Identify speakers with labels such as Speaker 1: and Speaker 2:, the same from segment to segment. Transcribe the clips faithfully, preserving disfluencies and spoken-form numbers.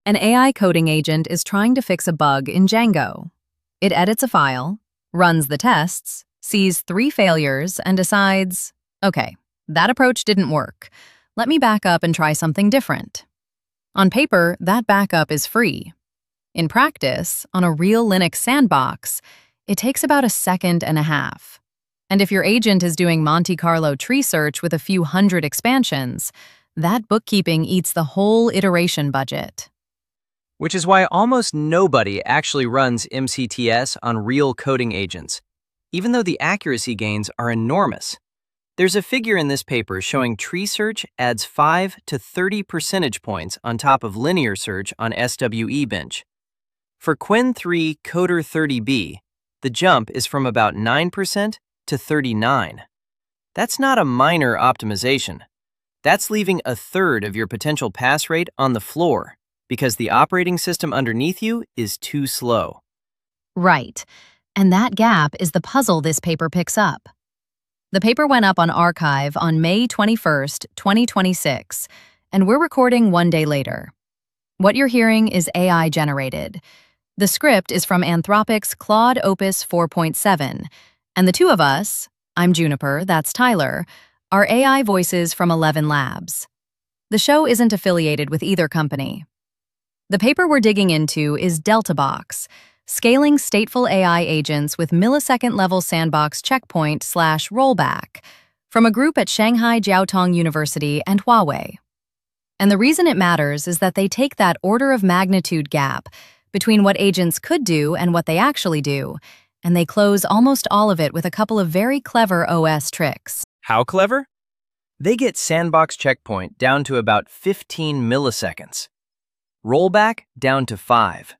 Speaker 1: An A I coding agent is trying to fix a bug in Django. It edits a file, runs the tests, sees three failures, and decides, okay, that approach didn't work. Let me back up and try something different. On paper, that backup is free. In practice, on a real Linux sandbox, it takes about a second and a half. And if your agent is doing Monte Carlo tree search with a few hundred expansions, that bookkeeping eats the whole iteration budget.
Speaker 2: Which is why almost nobody actually runs M C T S on real coding agents, even though the accuracy gains are enormous. There's a figure in this paper showing tree search adds five to thirty percentage points on top of linear search on S W E Bench. For Qwen three Coder thirty B, the jump is from about nine percent to thirty-nine. That's not a minor optimization. That's leaving a third of your potential pass rate on the floor, because the operating system underneath you is too slow.
Speaker 1: Right. And that gap is the puzzle this paper picks up. The paper went up on arXiv on May twenty-first, twenty twenty-six, and we're recording one day later. What you're hearing is A I-generated. The script is from Anthropic's Claude Opus four point seven, and the two of us, I'm Juniper, that's Tyler, are A I voices from Eleven Labs. The show isn't affiliated with either company. The paper we're digging into is DeltaBox, scaling stateful A I agents with millisecond-level sandbox checkpoint slash rollback from a group at Shanghai Jiaotong University and Huawei. And the reason it matters is that they take that order of magnitude gap between what agents could do and what they actually do, and they close almost all of it with a couple of very clever O S tricks.
Speaker 2: How clever? They get sandbox checkpoint down to about fifteen milliseconds. Rollback down to five.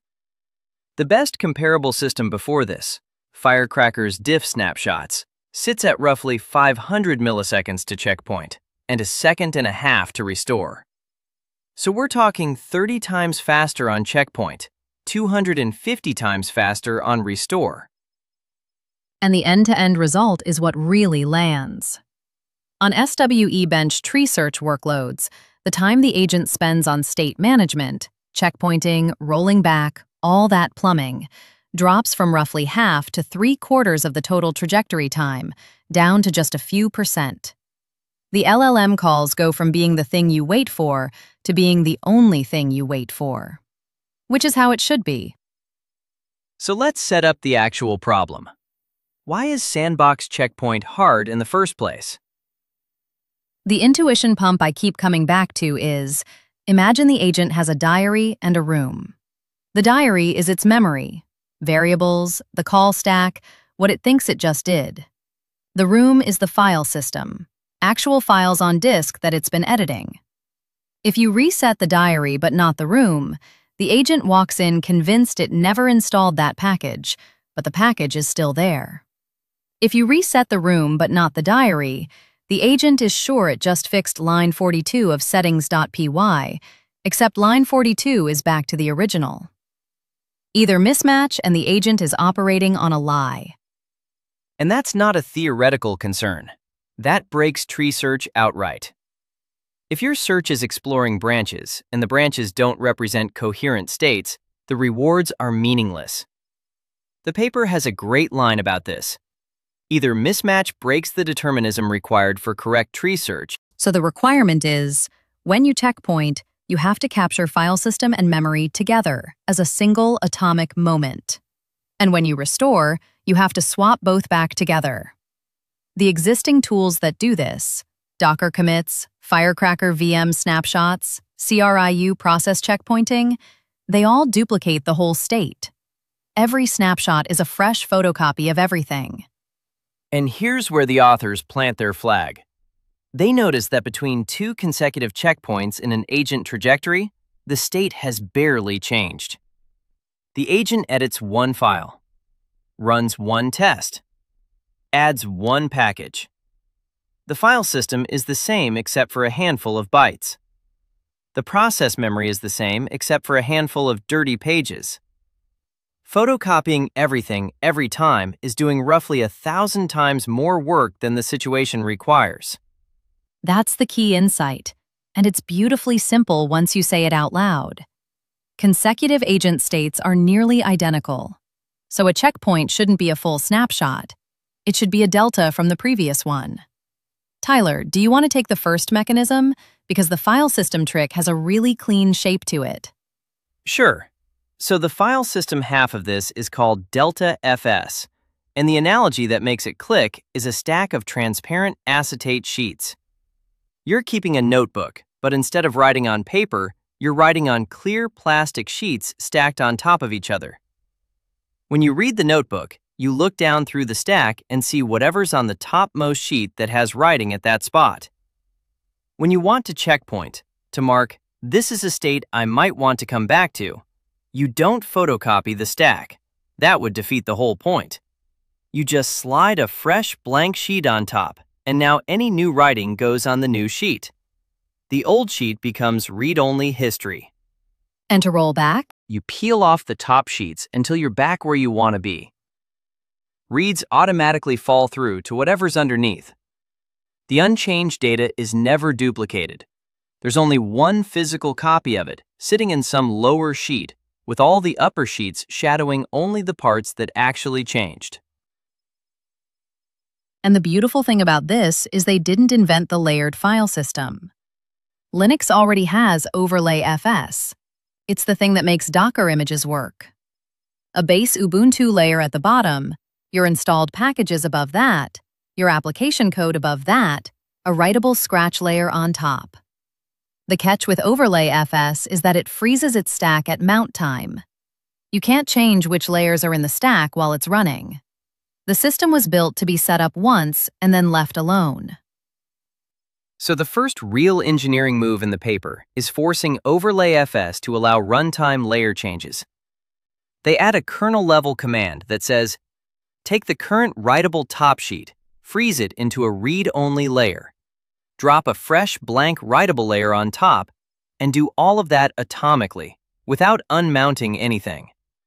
Speaker 2: The best comparable system before this, Firecracker's diff snapshots, sits at roughly five hundred milliseconds to checkpoint and a second and a half to restore. So we're talking thirty times faster on checkpoint, two hundred fifty times faster on restore.
Speaker 1: And the end-to-end result is what really lands. On S W E Bench tree search workloads, the time the agent spends on state management, checkpointing, rolling back, all that plumbing, drops from roughly half to three quarters of the total trajectory time, down to just a few percent. The L L M calls go from being the thing you wait for to being the only thing you wait for. Which is how it should be.
Speaker 2: So let's set up the actual problem. Why is sandbox checkpoint hard in the first place?
Speaker 1: The intuition pump I keep coming back to is, imagine the agent has a diary and a room. The diary is its memory, variables, the call stack, what it thinks it just did. The room is the file system, actual files on disk that it's been editing. If you reset the diary but not the room, the agent walks in convinced it never installed that package, but the package is still there. If you reset the room but not the diary, the agent is sure it just fixed line forty-two of settings.py, except line forty-two is back to the original. Either mismatch and the agent is operating on a lie.
Speaker 2: And that's not a theoretical concern. That breaks tree search outright. If your search is exploring branches and the branches don't represent coherent states, the rewards are meaningless. The paper has a great line about this. Either mismatch breaks the determinism required for correct tree search.
Speaker 1: So the requirement is, when you checkpoint, you have to capture file system and memory together as a single atomic moment. And when you restore, you have to swap both back together. The existing tools that do this, Docker commits, Firecracker V M snapshots, C R I U process checkpointing, they all duplicate the whole state. Every snapshot is a fresh photocopy of everything.
Speaker 2: And here's where the authors plant their flag. They notice that between two consecutive checkpoints in an agent trajectory, the state has barely changed. The agent edits one file, runs one test, adds one package. The file system is the same except for a handful of bytes. The process memory is the same except for a handful of dirty pages. Photocopying everything every time is doing roughly a thousand times more work than the situation requires.
Speaker 1: That's the key insight, and it's beautifully simple once you say it out loud. Consecutive agent states are nearly identical, so a checkpoint shouldn't be a full snapshot. It should be a delta from the previous one. Tyler, do you want to take the first mechanism? Because the file system trick has a really clean shape to it.
Speaker 2: Sure. So the file system half of this is called Delta F S, and the analogy that makes it click is a stack of transparent acetate sheets. You're keeping a notebook, but instead of writing on paper, you're writing on clear plastic sheets stacked on top of each other. When you read the notebook, you look down through the stack and see whatever's on the topmost sheet that has writing at that spot. When you want to checkpoint, to mark, this is a state I might want to come back to, you don't photocopy the stack. That would defeat the whole point. You just slide a fresh blank sheet on top, and now any new writing goes on the new sheet. The old sheet becomes read-only history.
Speaker 1: And to roll back?
Speaker 2: You peel off the top sheets until you're back where you want to be. Reads automatically fall through to whatever's underneath. The unchanged data is never duplicated. There's only one physical copy of it, sitting in some lower sheet, with all the upper sheets shadowing only the parts that actually changed.
Speaker 1: And the beautiful thing about this is they didn't invent the layered file system. Linux already has Overlay F S. It's the thing that makes Docker images work. A base Ubuntu layer at the bottom, your installed packages above that, your application code above that, a writable Scratch layer on top. The catch with Overlay F S is that it freezes its stack at mount time. You can't change which layers are in the stack while it's running. The system was built to be set up once and then left alone.
Speaker 2: So the first real engineering move in the paper is forcing Overlay F S to allow runtime layer changes. They add a kernel-level command that says, take the current writable top sheet, freeze it into a read-only layer, drop a fresh blank writable layer on top, and do all of that atomically, without unmounting anything.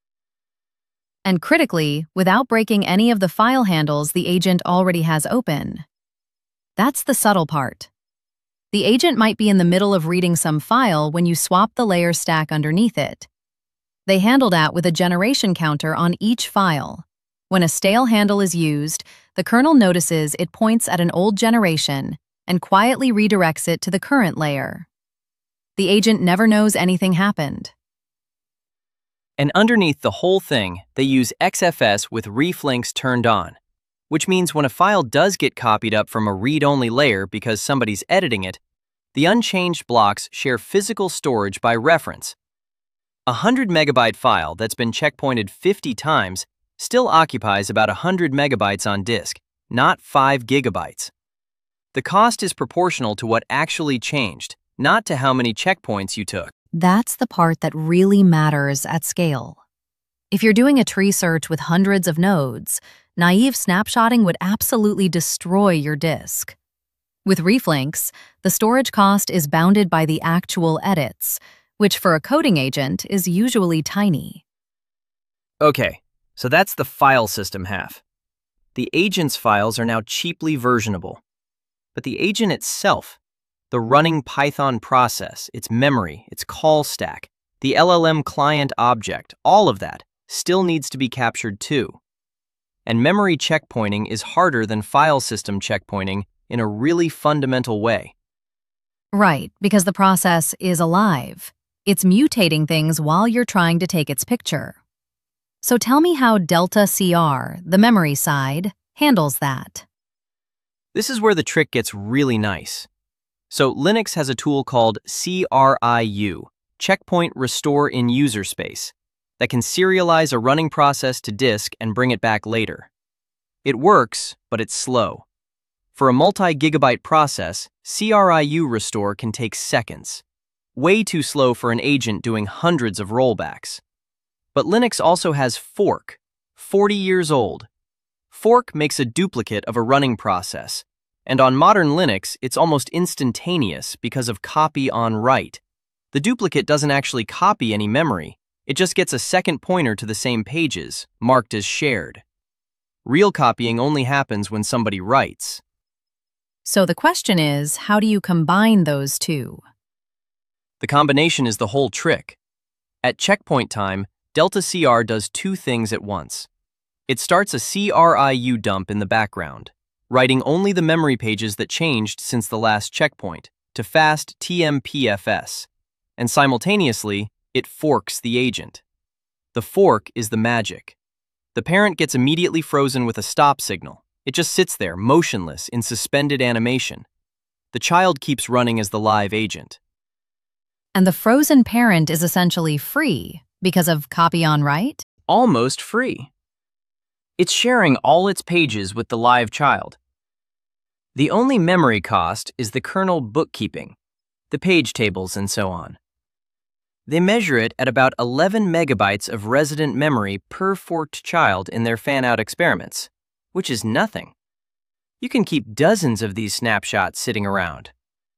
Speaker 1: And critically, without breaking any of the file handles the agent already has open. That's the subtle part. The agent might be in the middle of reading some file when you swap the layer stack underneath it. They handle that with a generation counter on each file. When a stale handle is used, the kernel notices it points at an old generation and quietly redirects it to the current layer. The agent never knows anything happened.
Speaker 2: And underneath the whole thing, they use X F S with reflinks turned on, which means when a file does get copied up from a read-only layer because somebody's editing it, the unchanged blocks share physical storage by reference. A one hundred megabyte file that's been checkpointed fifty times still occupies about one hundred megabytes on disk, not five gigabytes. The cost is proportional to what actually changed, not to how many checkpoints you took.
Speaker 1: That's the part that really matters at scale. If you're doing a tree search with hundreds of nodes, naive snapshotting would absolutely destroy your disk. With reflinks, the storage cost is bounded by the actual edits, which for a coding agent is usually tiny.
Speaker 2: Okay, so that's the file system half. The agent's files are now cheaply versionable. But the agent itself, the running Python process, its memory, its call stack, the L L M client object, all of that still needs to be captured too. And memory checkpointing is harder than file system checkpointing in a really fundamental way.
Speaker 1: Right, because the process is alive. It's mutating things while you're trying to take its picture. So tell me how Delta C R, the memory side, handles that.
Speaker 2: This is where the trick gets really nice. So Linux has a tool called C R I U, Checkpoint Restore in User Space, that can serialize a running process to disk and bring it back later. It works, but it's slow. For a multi-gigabyte process, C R I U restore can take seconds. Way too slow for an agent doing hundreds of rollbacks. But Linux also has fork, forty years old. Fork makes a duplicate of a running process, and on modern Linux, it's almost instantaneous because of copy on write. The duplicate doesn't actually copy any memory, it just gets a second pointer to the same pages, marked as shared. Real copying only happens when somebody writes.
Speaker 1: So the question is, how do you combine those two?
Speaker 2: The combination is the whole trick. At checkpoint time, Delta C R does two things at once. It starts a C R I U dump in the background, writing only the memory pages that changed since the last checkpoint to fast T M P F S, and simultaneously, it forks the agent. The fork is the magic. The parent gets immediately frozen with a stop signal. It just sits there, motionless, in suspended animation. The child keeps running as the live agent.
Speaker 1: And the frozen parent is essentially free because of copy on write?
Speaker 2: Almost free. It's sharing all its pages with the live child. The only memory cost is the kernel bookkeeping, the page tables and so on. They measure it at about eleven megabytes of resident memory per forked child in their fan-out experiments, which is nothing. You can keep dozens of these snapshots sitting around.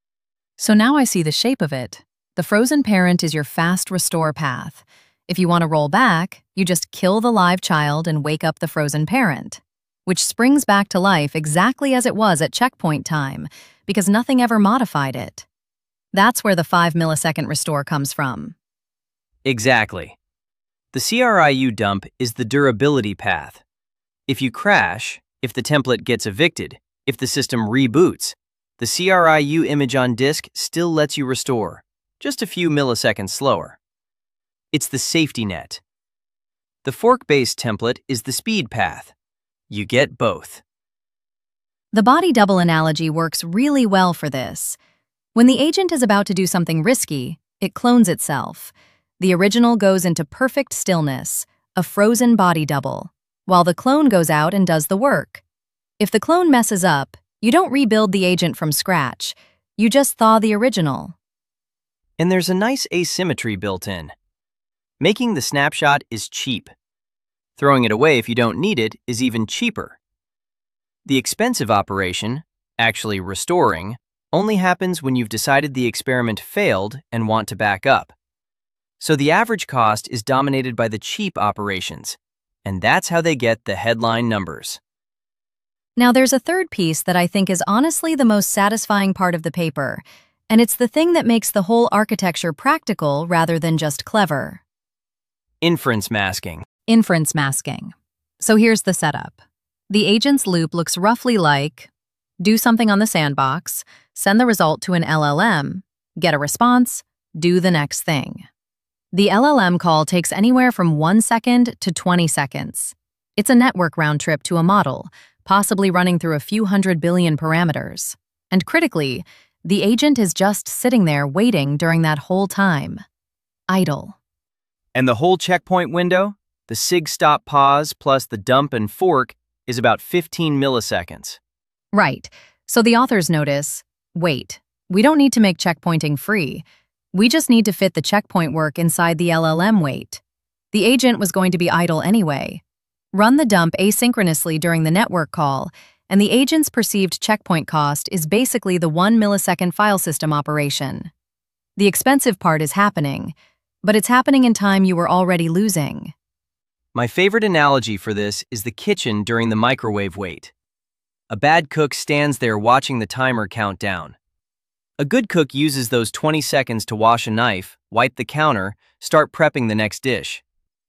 Speaker 1: So now I see the shape of it. The frozen parent is your fast restore path. If you want to roll back, you just kill the live child and wake up the frozen parent, which springs back to life exactly as it was at checkpoint time, because nothing ever modified it. That's where the five millisecond restore comes from.
Speaker 2: Exactly. The C R I U dump is the durability path. If you crash, if the template gets evicted, if the system reboots, the C R I U image on disk still lets you restore, just a few milliseconds slower. It's the safety net. The fork-based template is the speed path. You get both.
Speaker 1: The body double analogy works really well for this. When the agent is about to do something risky, it clones itself. The original goes into perfect stillness, a frozen body double, while the clone goes out and does the work. If the clone messes up, you don't rebuild the agent from scratch. You just thaw the original.
Speaker 2: And there's a nice asymmetry built in. Making the snapshot is cheap. Throwing it away if you don't need it is even cheaper. The expensive operation, actually restoring, only happens when you've decided the experiment failed and want to back up. So the average cost is dominated by the cheap operations, and that's how they get the headline numbers.
Speaker 1: Now there's a third piece that I think is honestly the most satisfying part of the paper, and it's the thing that makes the whole architecture practical rather than just clever.
Speaker 2: Inference masking.
Speaker 1: Inference masking. So here's the setup. The agent's loop looks roughly like do something on the sandbox, send the result to an L L M, get a response, do the next thing. The L L M call takes anywhere from one second to twenty seconds. It's a network round trip to a model, possibly running through a few hundred billion parameters. And critically, the agent is just sitting there waiting during that whole time. Idle.
Speaker 2: And the whole checkpoint window, the sig stop pause plus the dump and fork, is about fifteen milliseconds.
Speaker 1: Right. So the authors notice, wait, we don't need to make checkpointing free. We just need to fit the checkpoint work inside the L L M wait. The agent was going to be idle anyway. Run the dump asynchronously during the network call, and the agent's perceived checkpoint cost is basically the one millisecond file system operation. The expensive part is happening, but it's happening in time you were already losing.
Speaker 2: My favorite analogy for this is the kitchen during the microwave wait. A bad cook stands there watching the timer count down. A good cook uses those twenty seconds to wash a knife, wipe the counter, start prepping the next dish.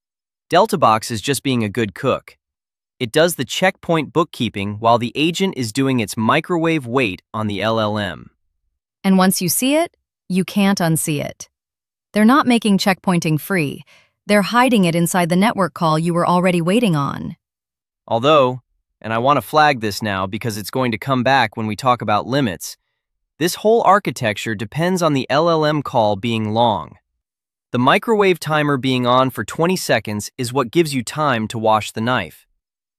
Speaker 2: DeltaBox is just being a good cook. It does the checkpoint bookkeeping while the agent is doing its microwave wait on the L L M.
Speaker 1: And once you see it, you can't unsee it. They're not making checkpointing free. They're hiding it inside the network call you were already waiting on.
Speaker 2: Although, and I want to flag this now because it's going to come back when we talk about limits, this whole architecture depends on the L L M call being long. The microwave timer being on for twenty seconds is what gives you time to wash the knife.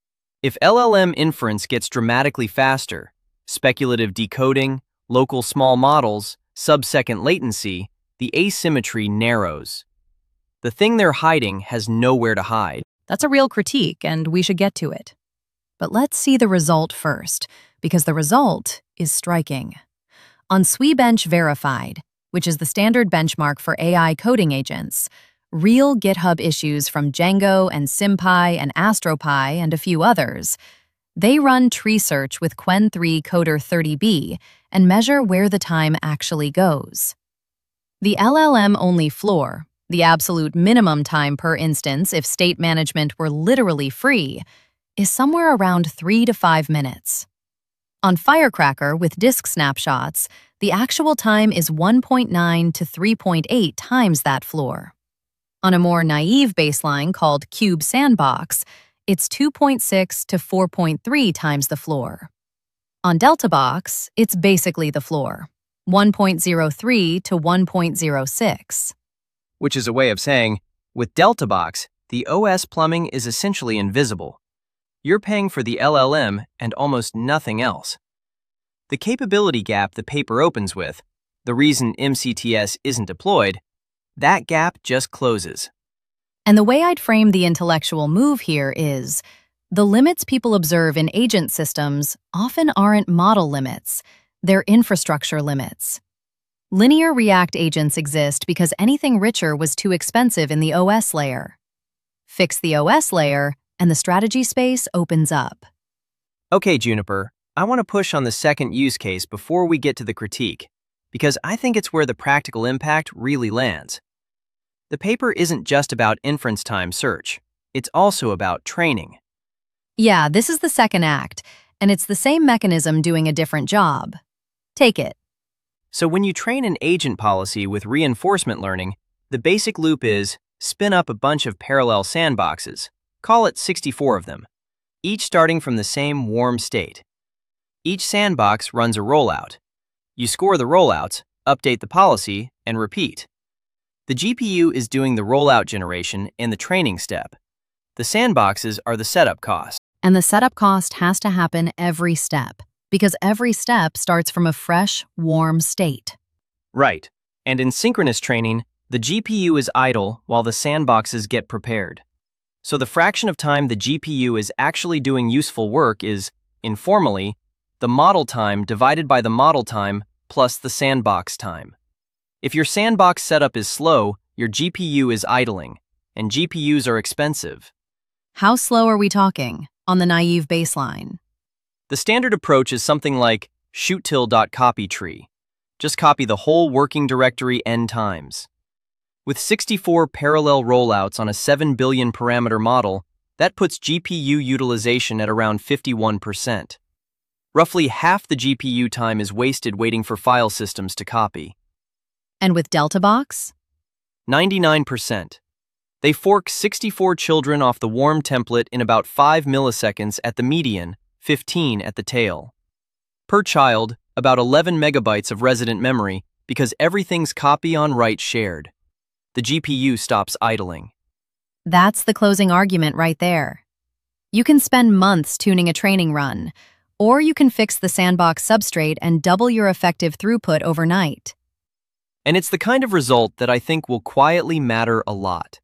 Speaker 2: If L L M inference gets dramatically faster, speculative decoding, local small models, sub-second latency, the asymmetry narrows. The thing they're hiding has nowhere to hide.
Speaker 1: That's a real critique, and we should get to it. But let's see the result first, because the result is striking. On SWE-bench Verified, which is the standard benchmark for A I coding agents, real GitHub issues from Django and SymPy and AstroPy and a few others, they run tree search with Qwen three Coder thirty B and measure where the time actually goes. The L L M-only floor, The absolute minimum time per instance, if state management were literally free, is somewhere around three to five minutes. On Firecracker with disk snapshots, the actual time is one point nine to three point eight times that floor. On a more naive baseline called Cube Sandbox, it's two point six to four point three times the floor. On DeltaBox, it's basically the floor, one point zero three to one point zero six.
Speaker 2: Which is a way of saying, with DeltaBox, the O S plumbing is essentially invisible. You're paying for the L L M and almost nothing else. The capability gap the paper opens with, the reason M C T S isn't deployed, that gap just closes.
Speaker 1: And the way I'd frame the intellectual move here is, the limits people observe in agent systems often aren't model limits, they're infrastructure limits. Linear React agents exist because anything richer was too expensive in the O S layer. Fix the O S layer, and the strategy space opens up.
Speaker 2: Okay, Juniper, I want to push on the second use case before we get to the critique, because I think it's where the practical impact really lands. The paper isn't just about inference time search, it's also about training.
Speaker 1: Yeah, this is the second act, and it's the same mechanism doing a different job. Take it.
Speaker 2: So when you train an agent policy with reinforcement learning, the basic loop is spin up a bunch of parallel sandboxes, call it sixty-four of them, each starting from the same warm state. Each sandbox runs a rollout. You score the rollouts, update the policy, and repeat. The G P U is doing the rollout generation in the training step. The sandboxes are the setup cost.
Speaker 1: And the setup cost has to happen every step, because every step starts from a fresh, warm state.
Speaker 2: Right. And in synchronous training, the G P U is idle while the sandboxes get prepared. So the fraction of time the G P U is actually doing useful work is, informally, the model time divided by the model time plus the sandbox time. If your sandbox setup is slow, your G P U is idling, and G P Us are expensive.
Speaker 1: How slow are we talking on the naive baseline?
Speaker 2: The standard approach is something like shoot-till.copy tree. Just copy the whole working directory n times. With sixty-four parallel rollouts on a seven billion parameter model, that puts G P U utilization at around fifty-one percent. Roughly half the G P U time is wasted waiting for file systems to copy.
Speaker 1: And with DeltaBox?
Speaker 2: ninety-nine percent. They fork sixty-four children off the warm template in about five milliseconds at the median, fifteen at the tail. Per child, about eleven megabytes of resident memory because everything's copy on write shared. The G P U stops idling.
Speaker 1: That's the closing argument right there. You can spend months tuning a training run, or you can fix the sandbox substrate and double your effective throughput overnight.
Speaker 2: And it's the kind of result that I think will quietly matter a lot.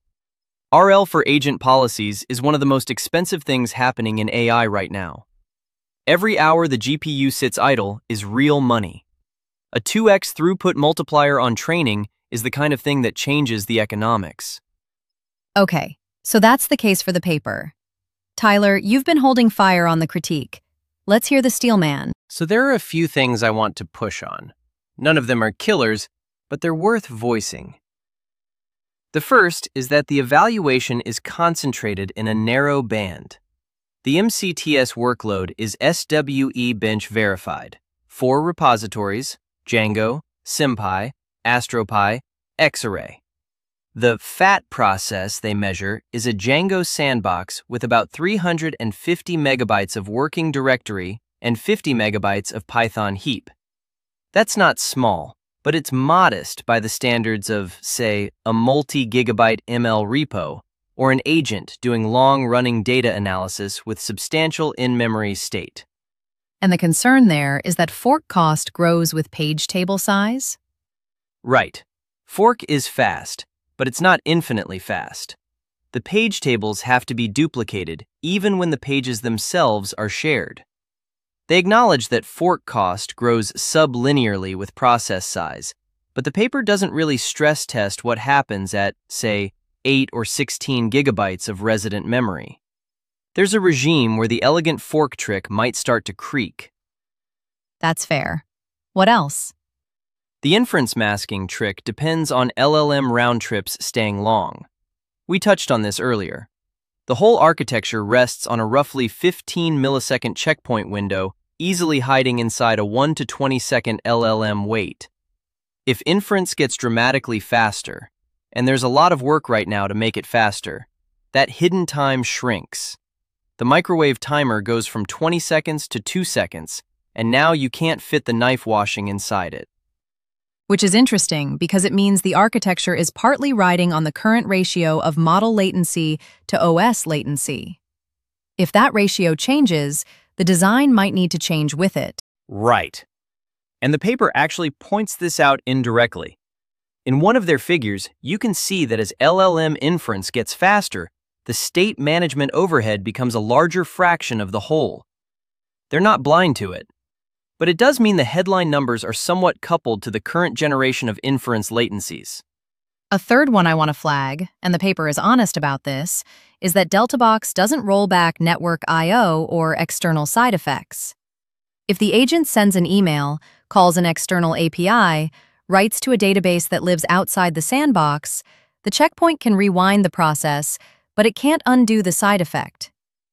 Speaker 2: R L for agent policies is one of the most expensive things happening in A I right now. Every hour the G P U sits idle is real money. A two x throughput multiplier on training is the kind of thing that changes the economics.
Speaker 1: Okay, so that's the case for the paper. Tyler, you've been holding fire on the critique. Let's hear the steelman.
Speaker 2: So there are a few things I want to push on. None of them are killers, but they're worth voicing. The first is that the evaluation is concentrated in a narrow band. The M C T S workload is S W E bench verified. Four repositories, Django, SymPy, AstroPy, Xarray. The F A T process they measure is a Django sandbox with about three hundred fifty megabytes of working directory and fifty megabytes of Python heap. That's not small, but it's modest by the standards of, say, a multi-gigabyte M L repo or an agent doing long-running data analysis with substantial in-memory state.
Speaker 1: And the concern there is that fork cost grows with page table size?
Speaker 2: Right. Fork is fast, but it's not infinitely fast. The page tables have to be duplicated even when the pages themselves are shared. They acknowledge that fork cost grows sublinearly with process size, but the paper doesn't really stress test what happens at, say, eight or sixteen gigabytes of resident memory. There's a regime where the elegant fork trick might start to creak.
Speaker 1: That's fair. What else?
Speaker 2: The inference masking trick depends on L L M round trips staying long. We touched on this earlier. The whole architecture rests on a roughly fifteen millisecond checkpoint window, easily hiding inside a one to twenty second L L M wait. If inference gets dramatically faster, and there's a lot of work right now to make it faster, that hidden time shrinks. The microwave timer goes from twenty seconds to two seconds, and now you can't fit the knife washing inside it.
Speaker 1: Which is interesting because it means the architecture is partly riding on the current ratio of model latency to O S latency. If that ratio changes, the design might need to change with it.
Speaker 2: Right. And the paper actually points this out indirectly. In one of their figures, you can see that as L L M inference gets faster, the state management overhead becomes a larger fraction of the whole. They're not blind to it. But it does mean the headline numbers are somewhat coupled to the current generation of inference latencies.
Speaker 1: A third one I want to flag, and the paper is honest about this, is that DeltaBox doesn't roll back network I O or external side effects. If the agent sends an email, calls an external A P I, writes to a database that lives outside the sandbox, the checkpoint can rewind the process, but it can't undo the side effect.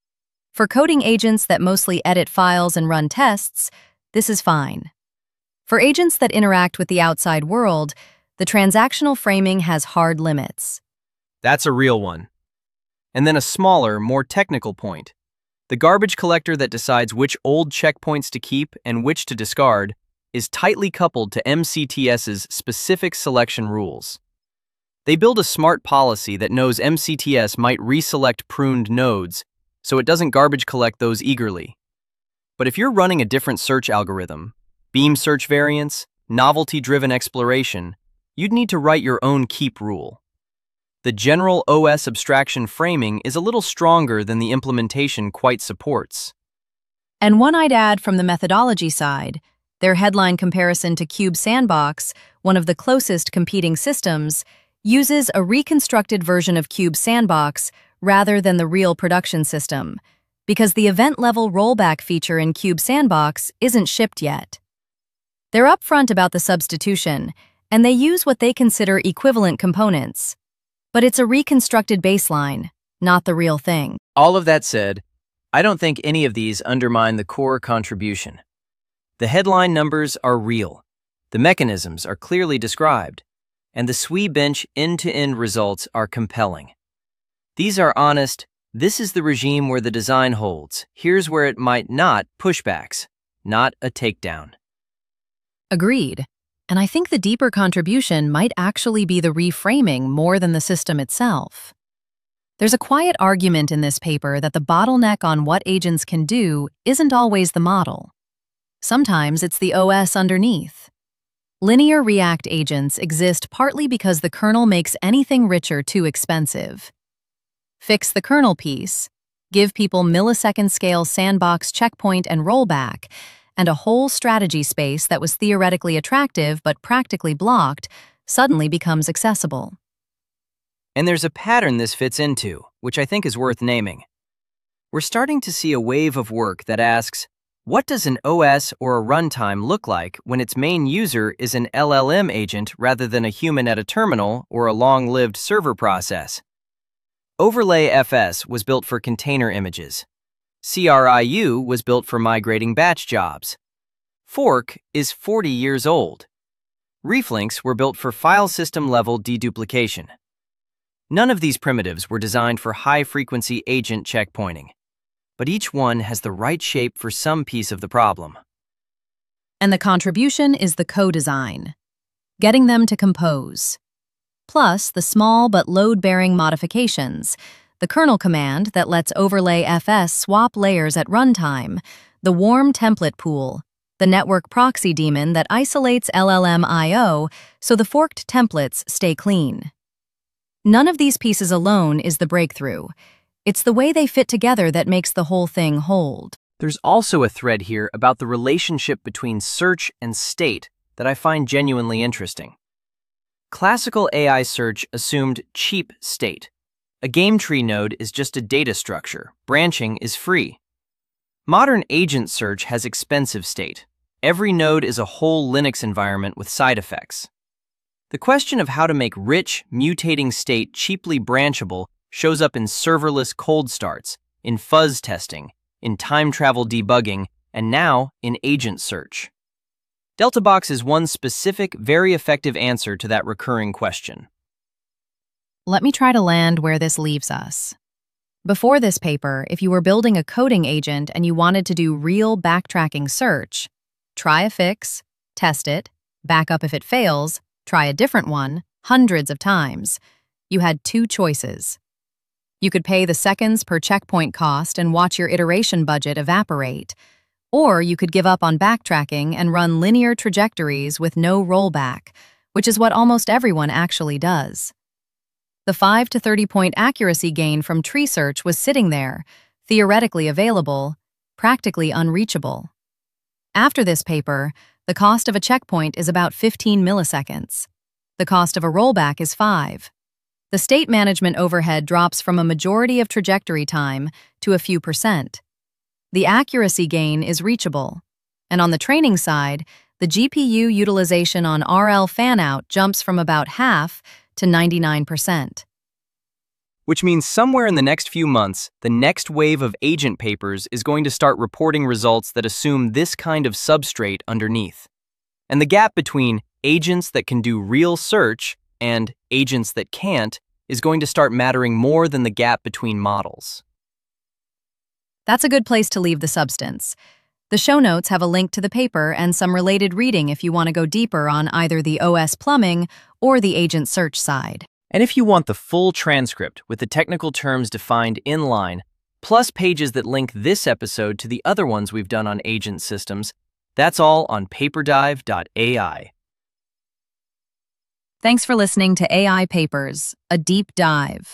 Speaker 1: For coding agents that mostly edit files and run tests, this is fine. For agents that interact with the outside world, the transactional framing has hard limits.
Speaker 2: That's a real one. And then a smaller, more technical point. The garbage collector that decides which old checkpoints to keep and which to discard is tightly coupled to M C T S's specific selection rules. They build a smart policy that knows M C T S might reselect pruned nodes, so it doesn't garbage collect those eagerly. But if you're running a different search algorithm, beam search variants, novelty-driven exploration, you'd need to write your own keep rule. The general O S abstraction framing is a little stronger than the implementation quite supports.
Speaker 1: And one I'd add from the methodology side, their headline comparison to Cube Sandbox, one of the closest competing systems, uses a reconstructed version of Cube Sandbox rather than the real production system, because the event-level rollback feature in Cube Sandbox isn't shipped yet. They're upfront about the substitution, and they use what they consider equivalent components. But it's a reconstructed baseline, not the real thing.
Speaker 2: All of that said, I don't think any of these undermine the core contribution. The headline numbers are real, the mechanisms are clearly described, and the S W E bench end-to-end results are compelling. These are honest, this is the regime where the design holds, here's where it might not, pushbacks, not a takedown.
Speaker 1: Agreed. And I think the deeper contribution might actually be the reframing more than the system itself. There's a quiet argument in this paper that the bottleneck on what agents can do isn't always the model. Sometimes it's the O S underneath. Linear React agents exist partly because the kernel makes anything richer too expensive. Fix the kernel piece, give people millisecond-scale sandbox checkpoint and rollback, and a whole strategy space that was theoretically attractive but practically blocked suddenly becomes accessible.
Speaker 2: And there's a pattern this fits into, which I think is worth naming. We're starting to see a wave of work that asks, what does an O S or a runtime look like when its main user is an L L M agent rather than a human at a terminal or a long-lived server process? Overlay F S was built for container images. C R I U was built for migrating batch jobs. Fork is forty years old. Reflinks were built for file system-level deduplication. None of these primitives were designed for high-frequency agent checkpointing, but each one has the right shape for some piece of the problem.
Speaker 1: And the contribution is the co-design, getting them to compose. Plus the small but load-bearing modifications, the kernel command that lets Overlay F S swap layers at runtime, the warm template pool, the network proxy daemon that isolates L L M I O so the forked templates stay clean. None of these pieces alone is the breakthrough. It's the way they fit together that makes the whole thing hold.
Speaker 2: There's also a thread here about the relationship between search and state that I find genuinely interesting. Classical A I search assumed cheap state. A game tree node is just a data structure. Branching is free. Modern agent search has expensive state. Every node is a whole Linux environment with side effects. The question of how to make rich, mutating state cheaply branchable shows up in serverless cold starts, in fuzz testing, in time travel debugging, and now in agent search. DeltaBox is one specific, very effective answer to that recurring question.
Speaker 1: Let me try to land where this leaves us. Before this paper, if you were building a coding agent and you wanted to do real backtracking search, try a fix, test it, back up if it fails, try a different one, hundreds of times. You had two choices. You could pay the seconds per checkpoint cost and watch your iteration budget evaporate, or you could give up on backtracking and run linear trajectories with no rollback, which is what almost everyone actually does. The five to thirty point accuracy gain from tree search was sitting there, theoretically available, practically unreachable. After this paper, the cost of a checkpoint is about fifteen milliseconds. The cost of a rollback is five. The state management overhead drops from a majority of trajectory time to a few percent. The accuracy gain is reachable. And on the training side, the G P U utilization on R L fanout jumps from about half to ninety-nine percent.
Speaker 2: Which means somewhere in the next few months, the next wave of agent papers is going to start reporting results that assume this kind of substrate underneath. And the gap between agents that can do real search and agents that can't is going to start mattering more than the gap between models.
Speaker 1: That's a good place to leave the substance. The show notes have a link to the paper and some related reading if you want to go deeper on either the O S plumbing or the agent search side.
Speaker 2: And if you want the full transcript with the technical terms defined in line, plus pages that link this episode to the other ones we've done on agent systems, that's all on paperdive dot A I.
Speaker 1: Thanks for listening to A I Papers, a deep dive.